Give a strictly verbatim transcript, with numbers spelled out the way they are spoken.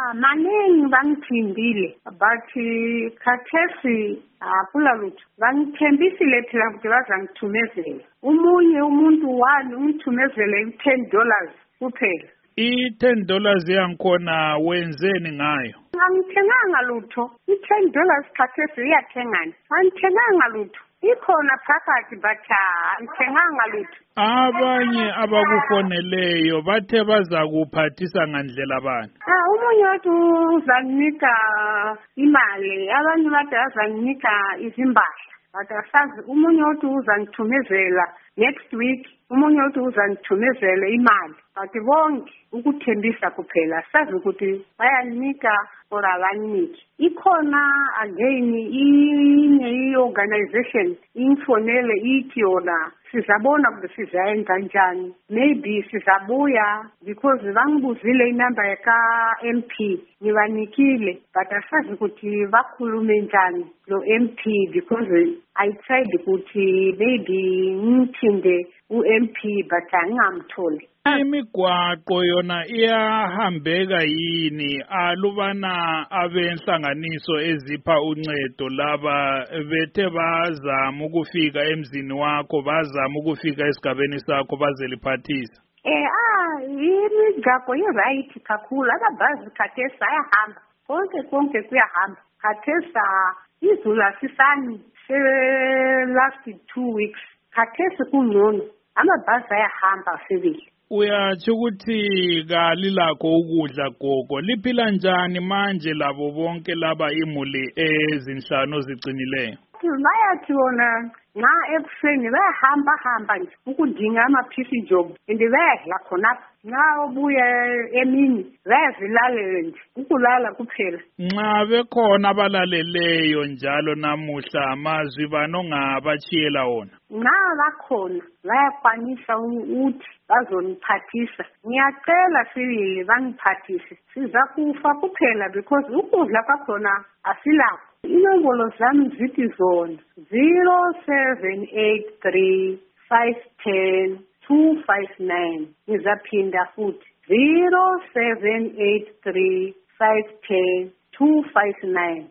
maningi bangithindile but khathesi akula lutho. Bangithembisile phela ukuthi bazangithumezela. Umunye umuntu wani ungithumezele u-ten dollars kuphela. I-ten dollars yangikhona wenzeni ngayo? Angithenganga lutho. I-ten dollars khathesi iyathengana. Angithenganga lutho. Ikhona phakathi but angithenganga lutho. Abanye abakufoneleyo bathe bazakuphathisa ngandlela bani? Ah, umunye wathi uzanginika imali, abanye bathi bazanginika izimbahla. But asazi umunye wathi uzangithumezela next week, umunye wathi uzangithumezela imali. But bonke ukuthembisa kuphela, sazi ukuthi bayanika or abaniki. Ikhona again inye i-organization ingifonele ithi yona sizabona ukuthi sizayenza kanjani. Maybe sizabuya because bangibuzile inamba yaka-M P ngibanikile but asazi ukuthi bakhulume njani lo M P because I tried ukuthi maybe ngithinde u-M P but angingamtholi. Imigwaqo yona iyahambeka yini alubana abenhlanganiso ezipha uncedo laba bethe bazama ukufika emzini wakho bazama ukufika esigabeni sakho bazeliphathisa? Eh ah imigwaqo iright kakhulu ababhazi khathesi ayahamba konke konke kuyahamba khathesi izulu asisani last two weeks khathesi kungcono amabhasi ayahamba sebili. Uyatsho ukuthi kalilakho ukudla gogo liphila njani manje labo bonke laba imuli ezinhlanu zigcinileyo? Bayathi wona nxa ekuseni bayahamba hamba nje ukudinga amaphisi job and bayadla khonapha nxa obuya emini bayazilalela nje ukulala kuphela. Nxa bekhona abalaleleyo njalo namuhla amazwi banongabachiyela wona? Nxa bakhona bayakwanisa ukuthi bazoniphathisa. Ngiyacela sibili bangiphathise siza kufa kuphela because ukudla kwakhona asilakho. Inombolo zami zithi zona zero seven eight three five ten two five nine. Ngizaphinda futhi zero seven eight three five ten two five nine.